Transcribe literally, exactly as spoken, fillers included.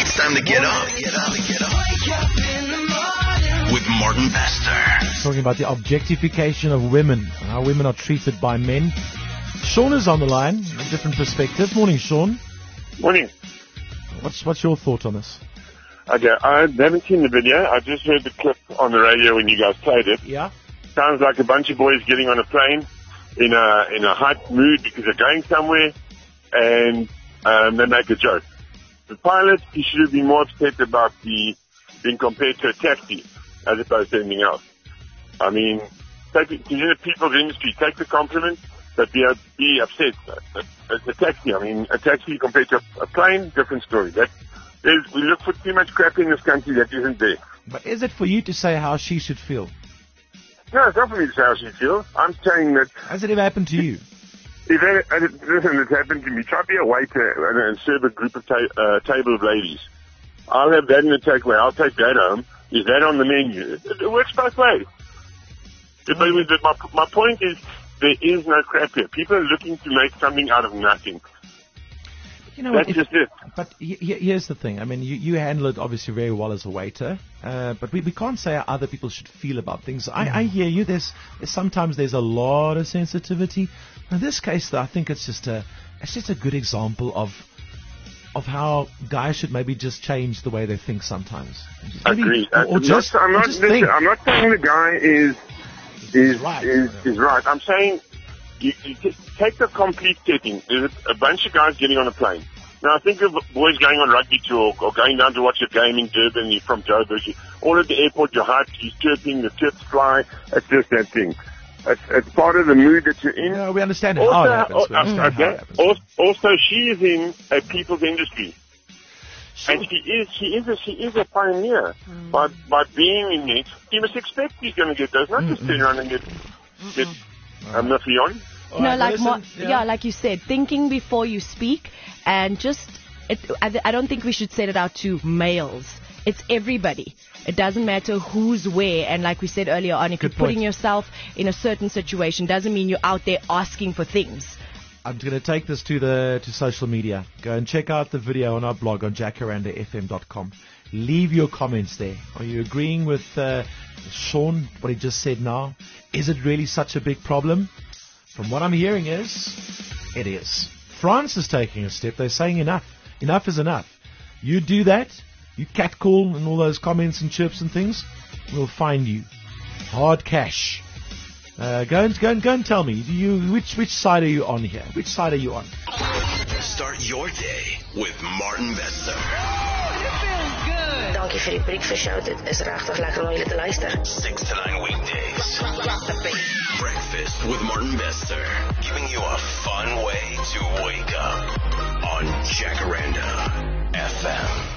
It's time to get up. Get up. Get up. With Martin Bester. Talking about the objectification of women and how women are treated by men. Sean is on the line, a different perspective. Morning, Sean. Morning. What's what's your thought on this? Okay, I haven't seen the video. I just heard the clip on the radio when you guys played it. Yeah. Sounds like a bunch of boys getting on a plane in a in a hype mood because they're going somewhere, and um, they make a joke. The pilot, he should have been more upset about the being compared to a taxi as opposed to anything else. I mean, take it, in the people's industry, take the compliment, but be be upset. It's a taxi. I mean, a taxi compared to a, a plane, different story. That is, we look for too much crap in this country that isn't there. But is it for you to say how she should feel? No, it's not for me to say how she feels. I'm saying that... Has it ever happened to you? If it, listen, it's happened to me. Try to be a waiter and serve a group of ta- uh, table of ladies. I'll have that in the takeaway. I'll take that home. Is that on the menu? It, it works both ways. But my, my point is, there is no crap here. People are looking to make something out of nothing. You know, That's if, just it. But he, he, here's the thing. I mean, you, you handle it obviously very well as a waiter, uh, but we, we can't say how other people should feel about things. I, I hear you. There's, there's sometimes there's a lot of sensitivity. In this case, though, I think it's just a it's just a good example of of how guys should maybe just change the way they think sometimes. Maybe, Agreed. Or, or I'm just, not, I'm, or not, just listen, think. I'm not saying the guy is is right. is, is right. I'm saying you, you t- take the complete setting. There's a, a bunch of guys getting on a plane. Now, think of boys going on rugby tour or going down to watch a game in Durban. You're from Joburg. You, all at the airport, you're hyped. You're chirping. The chips fly. It's just that thing. It's, it's part of the mood that you're in. No, we understand it. Also, how it happens. We uh, understand how it okay. happens. Also, also, she is in a people's industry. Sure. And she is, she is a, she is a pioneer. Mm. By, by being in it, you must expect he's going to get those, not just turn around and get, get a miffy on. You know, right, like listen, more, yeah. yeah, like you said, thinking before you speak, and just, it, I, I don't think we should set it out to males. It's everybody. It doesn't matter who's where, and like we said earlier on, if Good you're putting point. yourself in a certain situation, doesn't mean you're out there asking for things. I'm going to take this to the to social media. Go and check out the video on our blog on jacaranda f m dot com. Leave your comments there. Are you agreeing with uh, Sean, what he just said now? Is it really such a big problem? From what I'm hearing is, it is. France is taking a step. They're saying enough. Enough is enough. You do that, you catcall and all those comments and chirps and things, we'll find you. Hard cash. Uh, go and go and go and tell me. Do you which which side are you on here? Which side are you on? Start your day with Martin Bester. Dankie vir die breakfast show. Dit is regtig lekker om julle te luister. Six to nine weekdays. Breakfast with Martin Bester, giving you a fun way to wake up on Jacaranda F M.